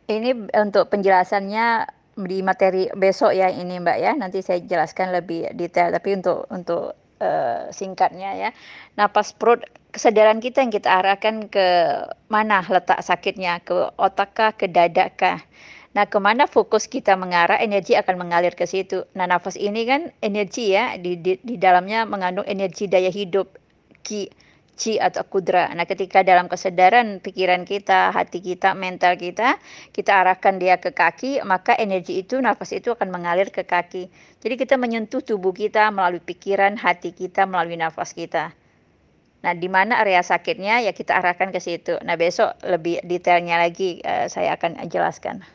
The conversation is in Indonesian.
Ini untuk penjelasannya di materi besok ya ini Mbak ya, nanti saya jelaskan lebih detail. Tapi untuk singkatnya ya, napas perut, kesadaran kita yang kita arahkan ke mana letak sakitnya, ke otak kah, ke dada kah. Nah, kemana fokus kita mengarah, energi akan mengalir ke situ. Nah, nafas ini kan energi ya, di dalamnya mengandung energi daya hidup, ki, chi atau kudra. Nah, ketika dalam kesadaran pikiran kita, hati kita, mental kita, kita arahkan dia ke kaki, maka energi itu, nafas itu akan mengalir ke kaki. Jadi kita menyentuh tubuh kita melalui pikiran, hati kita, melalui nafas kita. Nah, di mana area sakitnya ya kita arahkan ke situ. Nah, besok lebih detailnya lagi saya akan jelaskan.